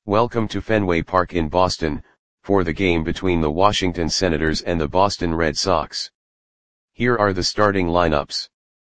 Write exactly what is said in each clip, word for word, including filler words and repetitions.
Welcome to Fenway Park in Boston, for the game between the Washington Senators and the Boston Red Sox. Here are the starting lineups.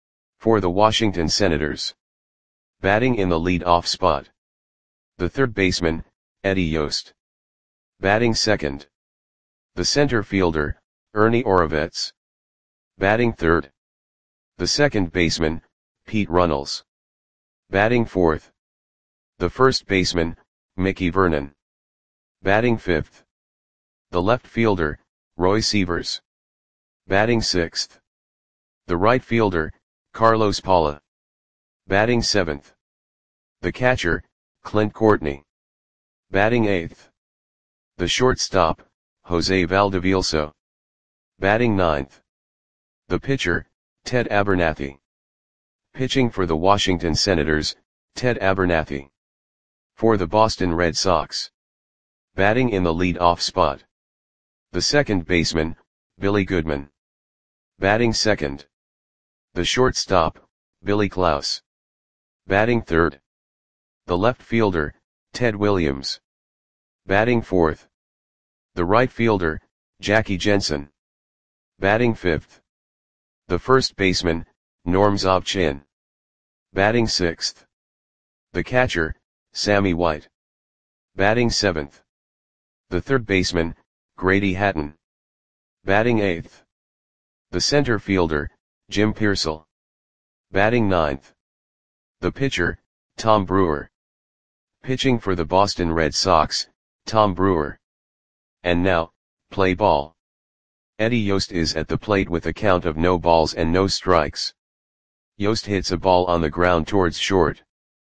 For the Washington Senators. Batting in the lead-off spot. The third baseman, Eddie Yost. Batting second. The center fielder, Ernie Orovets. Batting third. The second baseman, Pete Runnels. Batting fourth. The first baseman, Mickey Vernon. Batting fifth. The left fielder, Roy Sievers. Batting sixth. The right fielder, Carlos Paula. Batting seventh. The catcher, Clint Courtney. Batting eighth. The shortstop, Jose Valdevielso. Batting ninth. The pitcher, Ted Abernathy. Pitching for the Washington Senators, Ted Abernathy. For the Boston Red Sox. Batting in the lead-off spot. The second baseman, Billy Goodman. Batting second. The shortstop, Billy Klaus. Batting third. The left fielder, Ted Williams. Batting fourth. The right fielder, Jackie Jensen. Batting fifth. The first baseman, Norm Zobchin. Batting sixth. The catcher, Sammy White. Batting seventh. The third baseman, Grady Hatton. Batting eighth. The center fielder, Jim Piersall. Batting ninth. The pitcher, Tom Brewer. Pitching for the Boston Red Sox, Tom Brewer. And now, play ball. Eddie Yost is at the plate with a count of no balls and no strikes. Yost hits a ball on the ground towards short.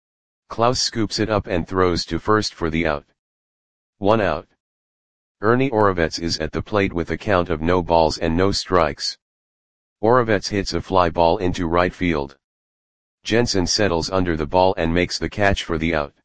Klaus scoops it up and throws to first for the out. One out. Ernie Orovets is at the plate with a count of no balls and no strikes. Orovets hits a fly ball into right field. Jensen settles under the ball and makes the catch for the out.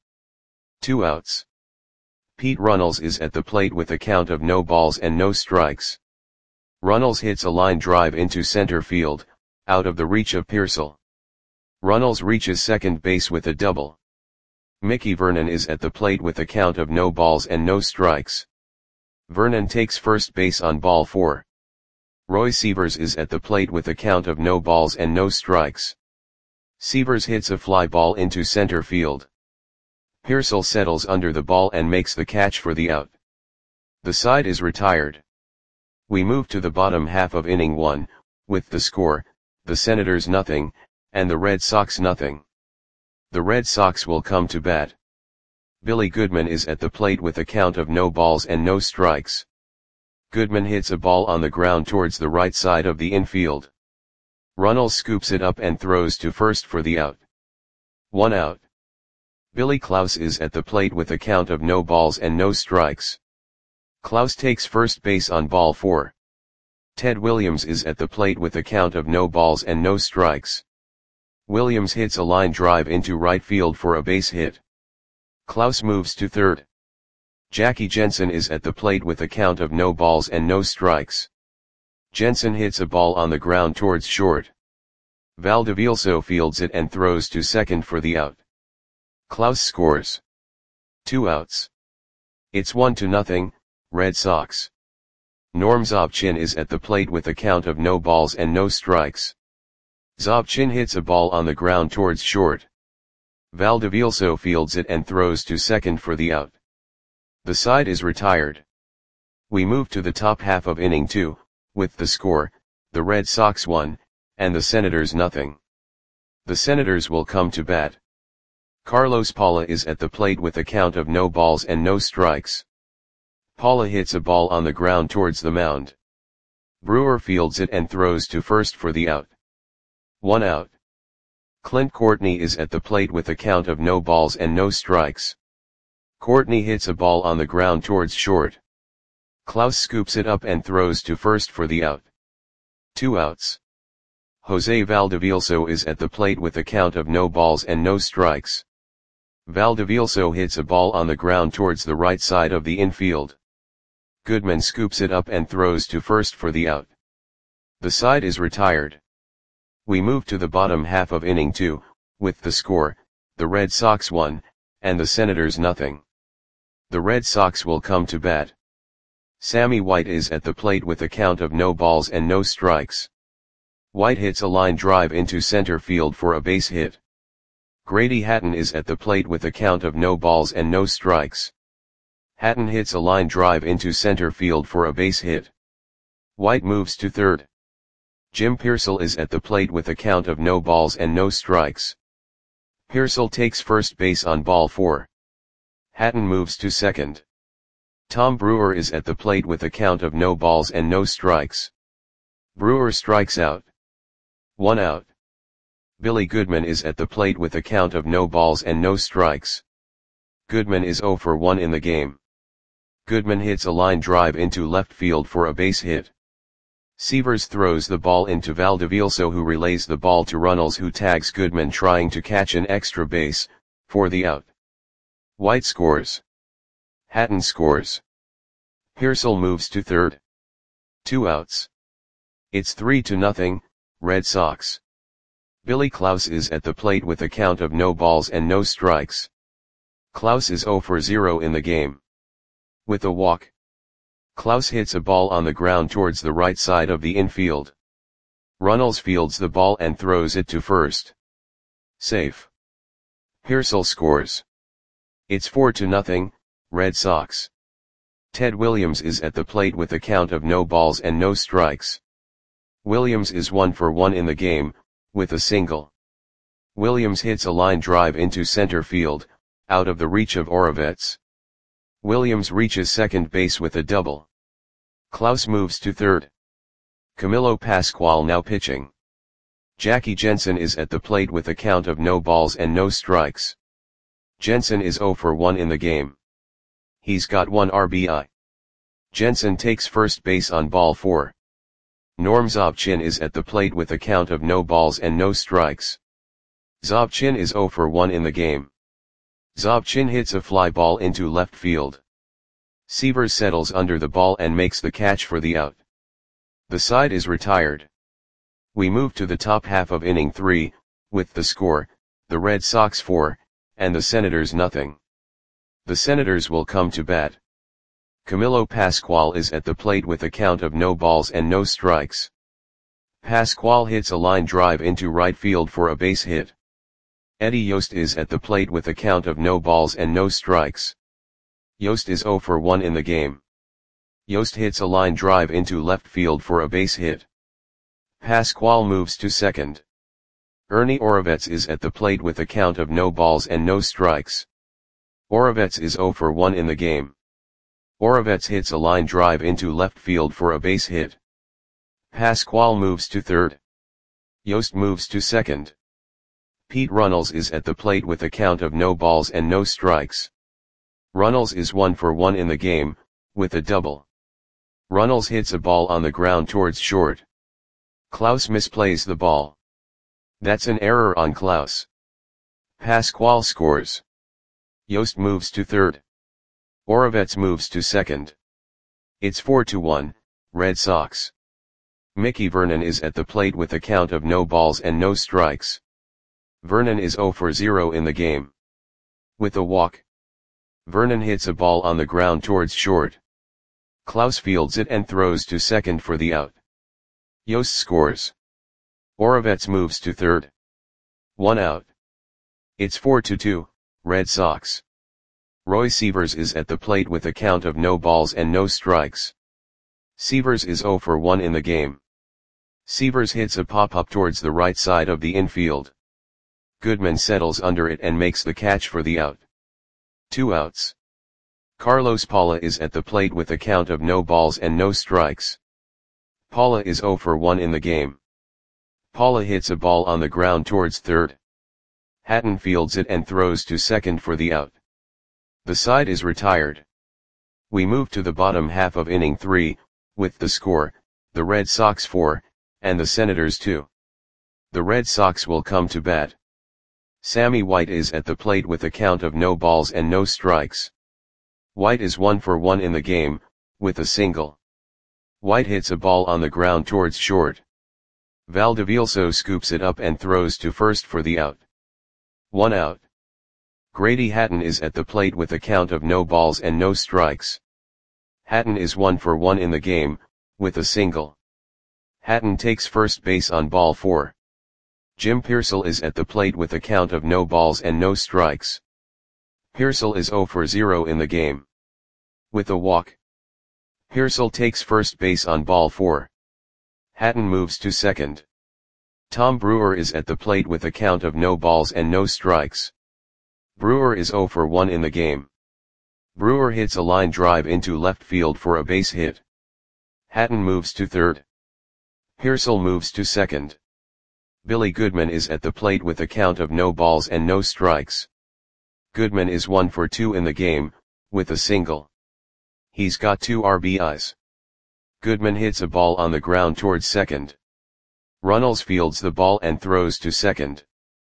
Two outs. Pete Runnels is at the plate with a count of no balls and no strikes. Runnels hits a line drive into center field, out of the reach of Piersall. Runnels reaches second base with a double. Mickey Vernon is at the plate with a count of no balls and no strikes. Vernon takes first base on ball four. Roy Sievers is at the plate with a count of no balls and no strikes. Sievers hits a fly ball into center field. Piersall settles under the ball and makes the catch for the out. The side is retired. We move to the bottom half of inning one, with the score, the Senators nothing, and the Red Sox nothing. The Red Sox will come to bat. Billy Goodman is at the plate with a count of no balls and no strikes. Goodman hits a ball on the ground towards the right side of the infield. Runnels scoops it up and throws to first for the out. One out. Billy Klaus is at the plate with a count of no balls and no strikes. Klaus takes first base on ball four. Ted Williams is at the plate with a count of no balls and no strikes. Williams hits a line drive into right field for a base hit. Klaus moves to third. Jackie Jensen is at the plate with a count of no balls and no strikes. Jensen hits a ball on the ground towards short. Valdevielso fields it and throws to second for the out. Klaus scores. Two outs. It's one to nothing, Red Sox. Norm Zobchin is at the plate with a count of no balls and no strikes. Zobchin hits a ball on the ground towards short. Valdevielso fields it and throws to second for the out. The side is retired. We move to the top half of inning two, with the score, the Red Sox one, and the Senators nothing. The Senators will come to bat. Carlos Paula is at the plate with a count of no balls and no strikes. Paula hits a ball on the ground towards the mound. Brewer fields it and throws to first for the out. One out. Clint Courtney is at the plate with a count of no balls and no strikes. Courtney hits a ball on the ground towards short. Klaus scoops it up and throws to first for the out. Two outs. Jose Valdevielso is at the plate with a count of no balls and no strikes. Valdevielso hits a ball on the ground towards the right side of the infield. Goodman scoops it up and throws to first for the out. The side is retired. We move to the bottom half of inning two, with the score, the Red Sox one, and the Senators nothing. The Red Sox will come to bat. Sammy White is at the plate with a count of no balls and no strikes. White hits a line drive into center field for a base hit. Grady Hatton is at the plate with a count of no balls and no strikes. Hatton hits a line drive into center field for a base hit. White moves to third. Jim Pearsall is at the plate with a count of no balls and no strikes. Pearsall takes first base on ball four. Hatton moves to second. Tom Brewer is at the plate with a count of no balls and no strikes. Brewer strikes out. One out. Billy Goodman is at the plate with a count of no balls and no strikes. Goodman is zero for one in the game. Goodman hits a line drive into left field for a base hit. Severs throws the ball into Valdevilso, who relays the ball to Runnels, who tags Goodman trying to catch an extra base, for the out. White scores. Hatton scores. Pearsall moves to third. Two outs. It's three to nothing, Red Sox. Billy Klaus is at the plate with a count of no balls and no strikes. Klaus is zero for zero in the game. With a walk, Klaus hits a ball on the ground towards the right side of the infield. Runnels fields the ball and throws it to first. Safe. Pearsall scores. It's four to nothing, Red Sox. Ted Williams is at the plate with a count of no balls and no strikes. Williams is one for one in the game, with a single. Williams hits a line drive into center field, out of the reach of Orovets. Williams reaches second base with a double. Klaus moves to third. Camilo Pascual now pitching. Jackie Jensen is at the plate with a count of no balls and no strikes. Jensen is zero for one in the game. He's got one R B I. Jensen takes first base on ball four. Norm Zobchin is at the plate with a count of no balls and no strikes. Zobchin is zero for one in the game. Zobchin hits a fly ball into left field. Severs settles under the ball and makes the catch for the out. The side is retired. We move to the top half of inning three, with the score, the Red Sox four, and the Senators nothing. The Senators will come to bat. Camilo Pascual is at the plate with a count of no balls and no strikes. Pascual hits a line drive into right field for a base hit. Eddie Yost is at the plate with a count of no balls and no strikes. Yost is zero for one in the game. Yost hits a line drive into left field for a base hit. Pascual moves to second. Ernie Orovets is at the plate with a count of no balls and no strikes. Orovets is zero for one in the game. Orovets hits a line drive into left field for a base hit. Pascual moves to third. Yost moves to second. Pete Runnels is at the plate with a count of no balls and no strikes. Runnels is one for one in the game, with a double. Runnels hits a ball on the ground towards short. Klaus misplays the ball. That's an error on Klaus. Pascual scores. Yost moves to third. Orovets moves to second. It's four to one, Red Sox. Mickey Vernon is at the plate with a count of no balls and no strikes. Vernon is zero for zero in the game. With a walk, Vernon hits a ball on the ground towards short. Klaus fields it and throws to second for the out. Yost scores. Orovets moves to third. One out. It's four to two, Red Sox. Roy Severs is at the plate with a count of no balls and no strikes. Severs is zero for one in the game. Severs hits a pop-up towards the right side of the infield. Goodman settles under it and makes the catch for the out. Two outs. Carlos Paula is at the plate with a count of no balls and no strikes. Paula is zero for one in the game. Paula hits a ball on the ground towards third. Hatton fields it and throws to second for the out. The side is retired. We move to the bottom half of inning three, with the score, the Red Sox four, and the Senators two. The Red Sox will come to bat. Sammy White is at the plate with a count of no balls and no strikes. White is one for one in the game, with a single. White hits a ball on the ground towards short. Valdevilso scoops it up and throws to first for the out. One out. Grady Hatton is at the plate with a count of no balls and no strikes. Hatton is one for one in the game, with a single. Hatton takes first base on ball four. Jim Piersall is at the plate with a count of no balls and no strikes. Piersall is zero for zero in the game. With a walk. Piersall takes first base on ball four. Hatton moves to second. Tom Brewer is at the plate with a count of no balls and no strikes. Brewer is zero for one in the game. Brewer hits a line drive into left field for a base hit. Hatton moves to third. Piersall moves to second. Billy Goodman is at the plate with a count of no balls and no strikes. Goodman is one for two in the game, with a single. He's got two R B Is. Goodman hits a ball on the ground towards second. Runnels fields the ball and throws to second.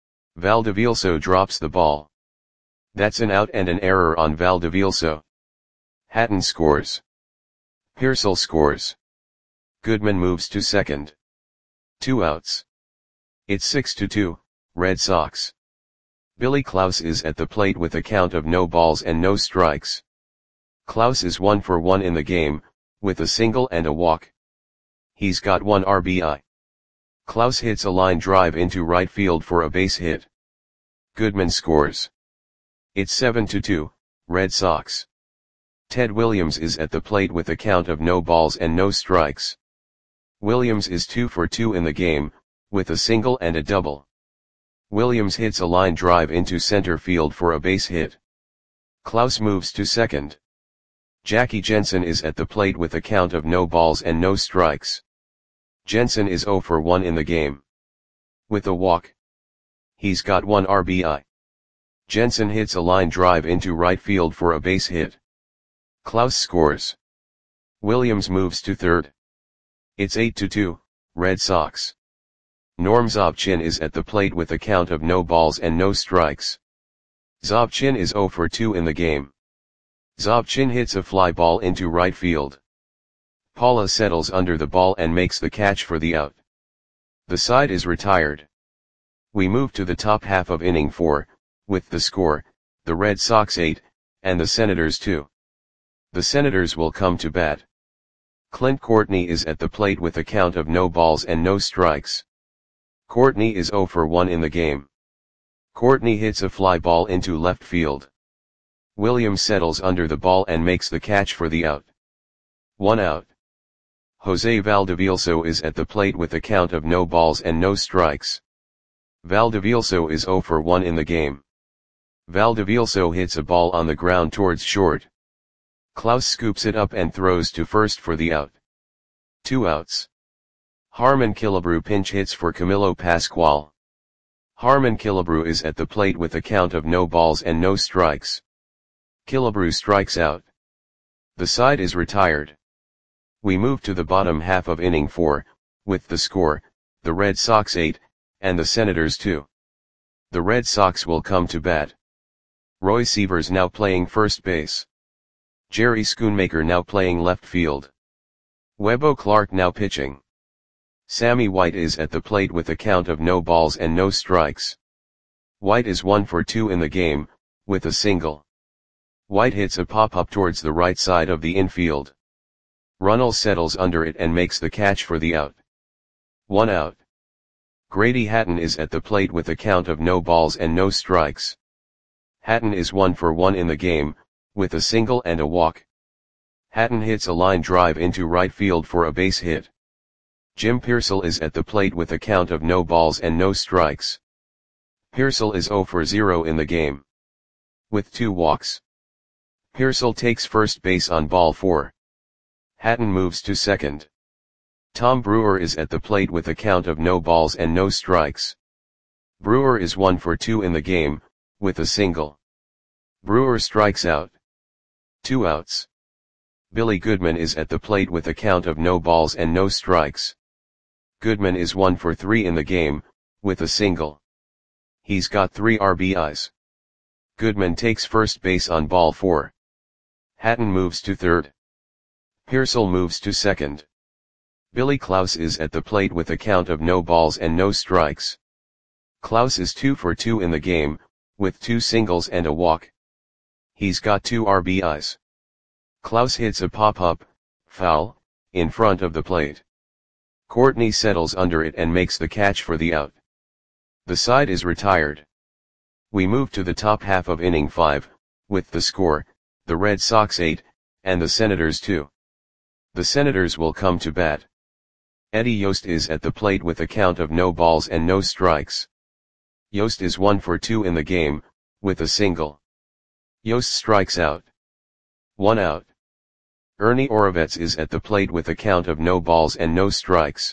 Valdevilso drops the ball. That's an out and an error on Valdevilso. Hatton scores. Piersall scores. Goodman moves to second. Two outs. It's six to two, Red Sox. Billy Klaus is at the plate with a count of no balls and no strikes. Klaus is one for one in the game, with a single and a walk. He's got one R B I. Klaus hits a line drive into right field for a base hit. Goodman scores. It's seven to two, Red Sox. Ted Williams is at the plate with a count of no balls and no strikes. Williams is two for two in the game, with a single and a double. Williams hits a line drive into center field for a base hit. Klaus moves to second. Jackie Jensen is at the plate with a count of no balls and no strikes. Jensen is zero for one in the game. With a walk. He's got one R B I. Jensen hits a line drive into right field for a base hit. Klaus scores. Williams moves to third. It's eight to two, Red Sox. Norm Zobchin is at the plate with a count of no balls and no strikes. Zobchin is zero for two in the game. Zobchin hits a fly ball into right field. Paula settles under the ball and makes the catch for the out. The side is retired. We move to the top half of inning four, with the score, the Red Sox eight, and the Senators two. The Senators will come to bat. Clint Courtney is at the plate with a count of no balls and no strikes. Courtney is zero for one in the game. Courtney hits a fly ball into left field. Williams settles under the ball and makes the catch for the out. One out. Jose Valdevilso is at the plate with a count of no balls and no strikes. Valdevilso is zero for one in the game. Valdevilso hits a ball on the ground towards short. Klaus scoops it up and throws to first for the out. Two outs. Harmon Killebrew pinch hits for Camilo Pascual. Harmon Killebrew is at the plate with a count of no balls and no strikes. Killebrew strikes out. The side is retired. We move to the bottom half of inning four, with the score, the Red Sox eight, and the Senators two. The Red Sox will come to bat. Roy Sievers now playing first base. Jerry Schoonmaker now playing left field. Webbo Clark now pitching. Sammy White is at the plate with a count of no balls and no strikes. White is one for two in the game, with a single. White hits a pop-up towards the right side of the infield. Runnels settles under it and makes the catch for the out. One out. Grady Hatton is at the plate with a count of no balls and no strikes. Hatton is one for one in the game, with a single and a walk. Hatton hits a line drive into right field for a base hit. Jim Piersall is at the plate with a count of no balls and no strikes. Piersall is zero for zero in the game. With two walks. Piersall takes first base on ball four. Hatton moves to second. Tom Brewer is at the plate with a count of no balls and no strikes. Brewer is one for two in the game, with a single. Hatton hits a line drive into right field for a base hit. Jim Piersall is at the plate with a count of no balls and no strikes. Piersall is zero for zero in the game. With two walks. Piersall takes first base on ball four. Hatton moves to second. Tom Brewer is at the plate with a count of no balls and no strikes. Brewer is one for two in the game, with a single and a single. Brewer strikes out. Two outs. Billy Goodman is at the plate with a count of no balls and no strikes. Goodman is one for three in the game, with a single. He's got three R B Is. Goodman takes first base on ball four. Hatton moves to third. Piersall moves to second. Billy Klaus is at the plate with a count of no balls and no strikes. Klaus is two for two in the game, with two singles and a walk. He's got two R B Is. Klaus hits a pop-up, foul, in front of the plate. Courtney settles under it and makes the catch for the out. The side is retired. We move to the top half of inning five, with the score, the Red Sox eight, and the Senators two. The Senators will come to bat. Eddie Yost is at the plate with a count of no balls and no strikes. Yost is one for two in the game, with a single. Yost strikes out. One out. Ernie Orovets is at the plate with a count of no balls and no strikes.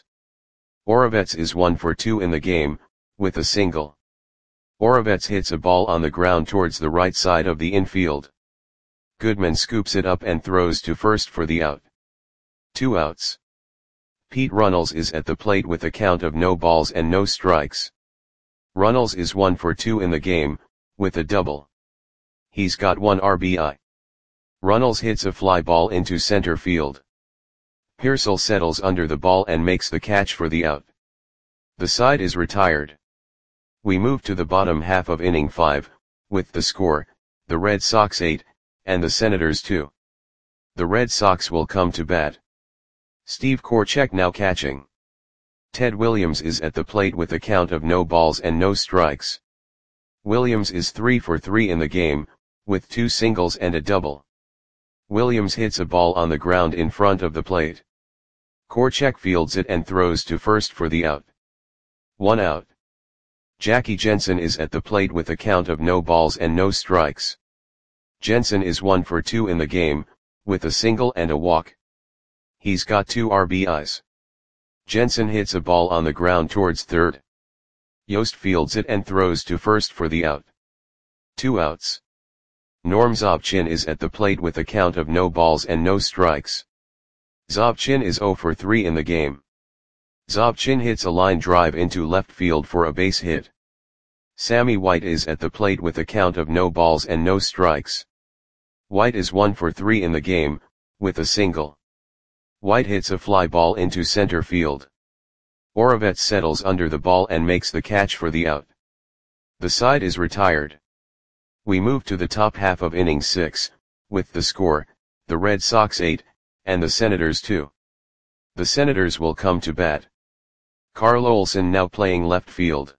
Orovets is one for two in the game, with a single. Orovets hits a ball on the ground towards the right side of the infield. Goodman scoops it up and throws to first for the out. Two outs. Pete Runnels is at the plate with a count of no balls and no strikes. Runnels is one for two in the game, with a double. He's got one R B I. Runnels hits a fly ball into center field. Pearsall settles under the ball and makes the catch for the out. The side is retired. We move to the bottom half of inning five, with the score, the Red Sox eight, and the Senators two. The Red Sox will come to bat. Steve Korchek now catching. Ted Williams is at the plate with a count of no balls and no strikes. Williams is three for three in the game, with two singles and a double. Williams hits a ball on the ground in front of the plate. Korchek fields it and throws to first for the out. One out. Jackie Jensen is at the plate with a count of no balls and no strikes. Jensen is one for two in the game, with a single and a walk. He's got two R B Is. Jensen hits a ball on the ground towards third. Yost fields it and throws to first for the out. Two outs. Norm Zobchin is at the plate with a count of no balls and no strikes. Zobchin is zero for three in the game. Zobchin hits a line drive into left field for a base hit. Sammy White is at the plate with a count of no balls and no strikes. White is one for three in the game, with a single. White hits a fly ball into center field. Orovets settles under the ball and makes the catch for the out. The side is retired. We move to the top half of inning six, with the score, the Red Sox eight, and the Senators two. The Senators will come to bat. Carl Olson now playing left field.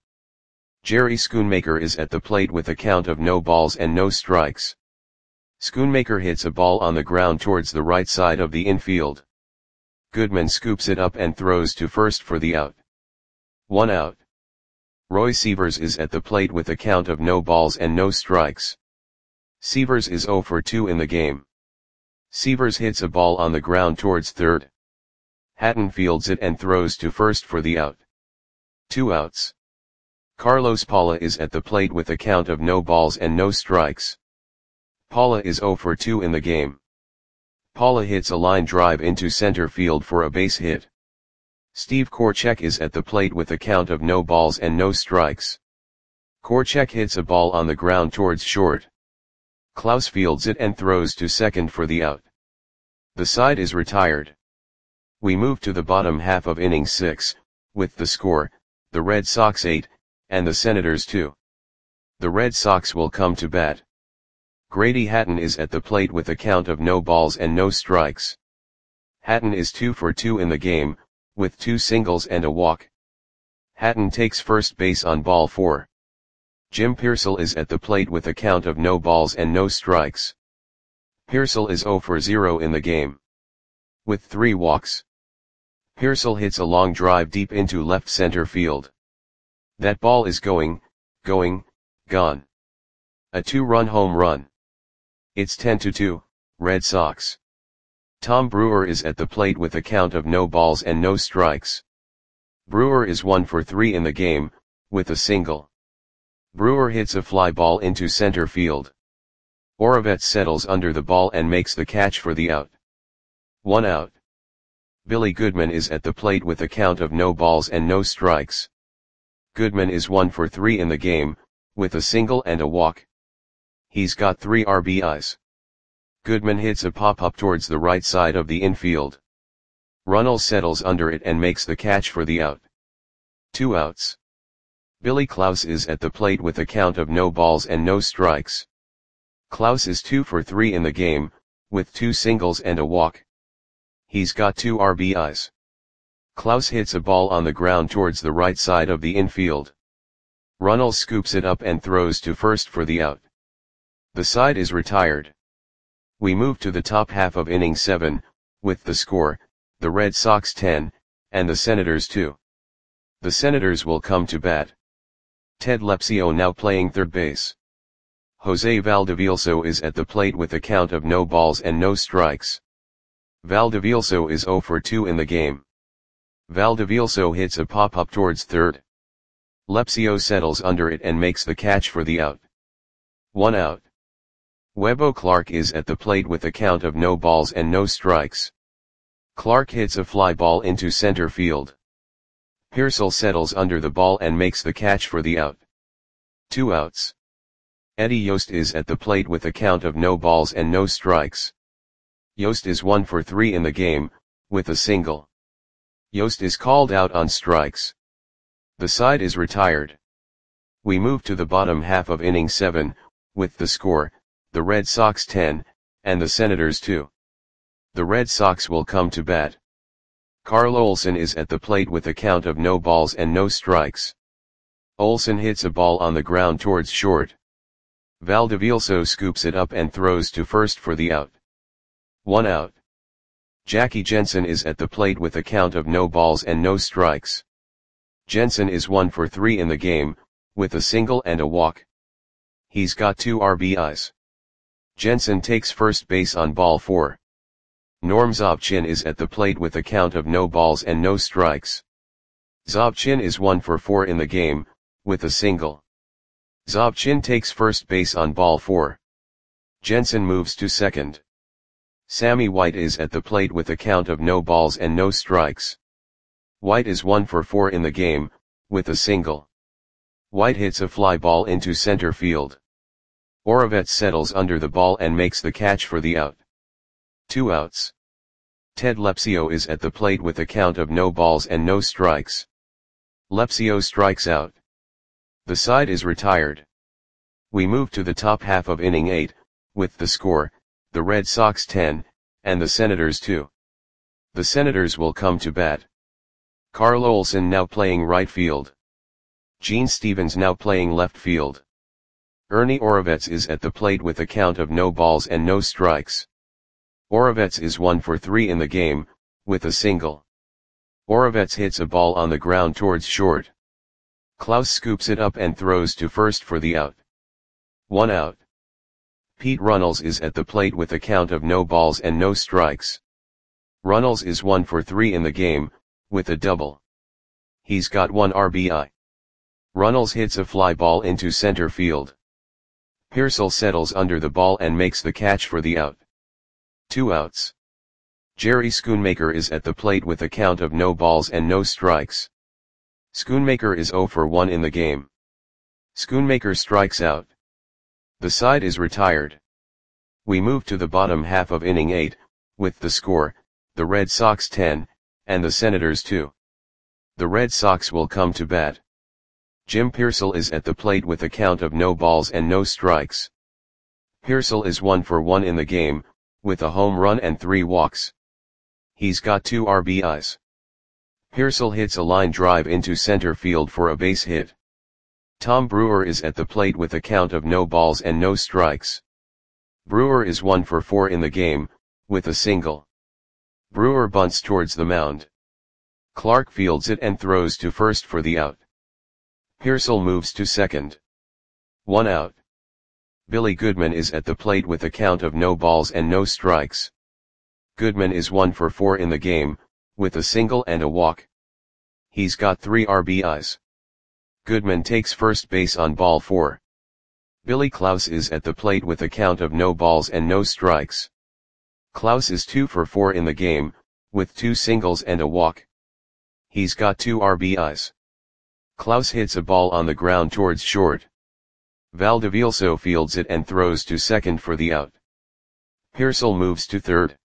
Jerry Schoonmaker is at the plate with a count of no balls and no strikes. Schoonmaker hits a ball on the ground towards the right side of the infield. Goodman scoops it up and throws to first for the out. One out. Roy Sievers is at the plate with a count of no balls and no strikes. Sievers is zero for two in the game. Sievers hits a ball on the ground towards third. Hatton fields it and throws to first for the out. Two outs. Carlos Paula is at the plate with a count of no balls and no strikes. Paula is zero for two in the game. Paula hits a line drive into center field for a base hit. Steve Korchek is at the plate with a count of no balls and no strikes. Korchek hits a ball on the ground towards short. Klaus fields it and throws to second for the out. The side is retired. We move to the bottom half of inning six, with the score, the Red Sox eight, and the Senators two. The Red Sox will come to bat. Grady Hatton is at the plate with a count of no balls and no strikes. Hatton is two for two in the game, with two singles and a walk. Hatton takes first base on ball four. Jim Pearsall is at the plate with a count of no balls and no strikes. Pearsall is zero for zero in the game, with three walks. Pearsall hits a long drive deep into left center field. That ball is going, going, gone. A two-run home run. It's ten to two, Red Sox. Tom Brewer is at the plate with a count of no balls and no strikes. Brewer is one for three in the game, with a single. Brewer hits a fly ball into center field. Orovets settles under the ball and makes the catch for the out. One out. Billy Goodman is at the plate with a count of no balls and no strikes. Goodman is one for three in the game, with a single and a walk. He's got three R B Is. Goodman hits a pop-up towards the right side of the infield. Runnels settles under it and makes the catch for the out. Two outs. Billy Klaus is at the plate with a count of no balls and no strikes. Klaus is two for three in the game, with two singles and a walk. He's got two R B Is. Klaus hits a ball on the ground towards the right side of the infield. Runnels scoops it up and throws to first for the out. The side is retired. We move to the top half of inning seven, with the score, the Red Sox ten, and the Senators two. The Senators will come to bat. Ted Lepsio now playing third base. Jose Valdevielso is at the plate with a count of no balls and no strikes. Valdevielso is zero for two in the game. Valdevielso hits a pop-up towards third. Lepsio settles under it and makes the catch for the out. One out. Webbo Clark is at the plate with a count of no balls and no strikes. Clark hits a fly ball into center field. Pearsall settles under the ball and makes the catch for the out. Two outs. Eddie Yost is at the plate with a count of no balls and no strikes. Yost is one for three in the game, with a single. Yost is called out on strikes. The side is retired. We move to the bottom half of inning seven, with the score, the Red Sox ten, and the Senators two. The Red Sox will come to bat. Carl Olson is at the plate with a count of no balls and no strikes. Olson hits a ball on the ground towards short. Valdevielso scoops it up and throws to first for the out. One out. Jackie Jensen is at the plate with a count of no balls and no strikes. Jensen is one for three in the game, with a single and a walk. He's got two R B Is. Jensen takes first base on ball four. Norm Zobchin is at the plate with a count of no balls and no strikes. Zobchin is one for four in the game, with a single. Zobchin takes first base on ball four. Jensen moves to second. Sammy White is at the plate with a count of no balls and no strikes. White is one for four in the game, with a single. White hits a fly ball into center field. Oravets settles under the ball and makes the catch for the out. Two outs. Ted Lepsio is at the plate with a count of no balls and no strikes. Lepsio strikes out. The side is retired. We move to the top half of inning eight, with the score, the Red Sox ten, and the Senators two. The Senators will come to bat. Carl Olson now playing right field. Gene Stevens now playing left field. Ernie Oravets is at the plate with a count of no balls and no strikes. Oravets is one for three in the game, with a single. Oravets hits a ball on the ground towards short. Klaus scoops it up and throws to first for the out. One out. Pete Runnels is at the plate with a count of no balls and no strikes. Runnels is one for three in the game, with a double. He's got one R B I. Runnels hits a fly ball into center field. Pearsall settles under the ball and makes the catch for the out. Two outs. Jerry Schoonmaker is at the plate with a count of no balls and no strikes. Schoonmaker is zero for one in the game. Schoonmaker strikes out. The side is retired. We move to the bottom half of inning eight, with the score, the Red Sox ten, and the Senators two. The Red Sox will come to bat. Jim Pearsall is at the plate with a count of no balls and no strikes. Pearsall is one for one in the game, with a home run and three walks. He's got two R B Is. Pearsall hits a line drive into center field for a base hit. Tom Brewer is at the plate with a count of no balls and no strikes. Brewer is one for four in the game, with a single. Brewer bunts towards the mound. Clark fields it and throws to first for the out. Pearsall moves to second. One out. Billy Goodman is at the plate with a count of no balls and no strikes. Goodman is one for four in the game, with a single and a walk. He's got three R B Is. Goodman takes first base on ball four. Billy Klaus is at the plate with a count of no balls and no strikes. Klaus is two for four in the game, with two singles and a walk. He's got two R B Is. Klaus hits a ball on the ground towards short. Valdevielso fields it and throws to second for the out. Pearsall moves to third.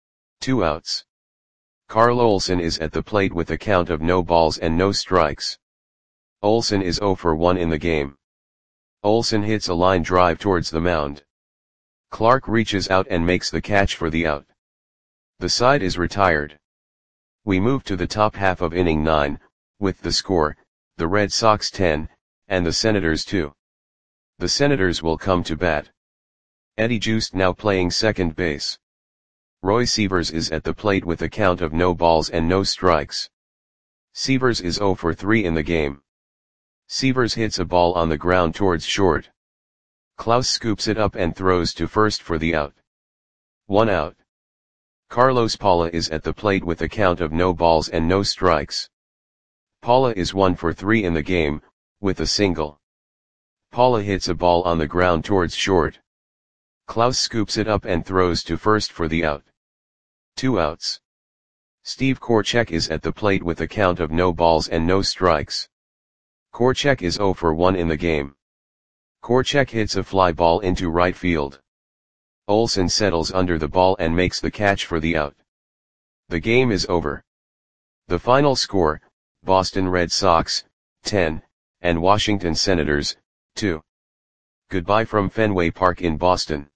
Two outs. Carl Olson is at the plate with a count of no balls and no strikes. Olsen is zero for one in the game. Olsen hits a line drive towards the mound. Clark reaches out and makes the catch for the out. The side is retired. We move to the top half of inning nine, with the score, the Red Sox ten, and the Senators two. The Senators will come to bat. Eddie Joost now playing second base. Roy Sievers is at the plate with a count of no balls and no strikes. Sievers is zero for three in the game. Sievers hits a ball on the ground towards short. Klaus scoops it up and throws to first for the out. One out. Carlos Paula is at the plate with a count of no balls and no strikes. Paula is one for three in the game, with a single. Paula hits a ball on the ground towards short. Klaus scoops it up and throws to first for the out. Two outs. Steve Korchek is at the plate with a count of no balls and no strikes. Korchek is zero for one in the game. Korchek hits a fly ball into right field. Olsen settles under the ball and makes the catch for the out. The game is over. The final score, Boston Red Sox, ten, and Washington Senators, two. Goodbye from Fenway Park in Boston.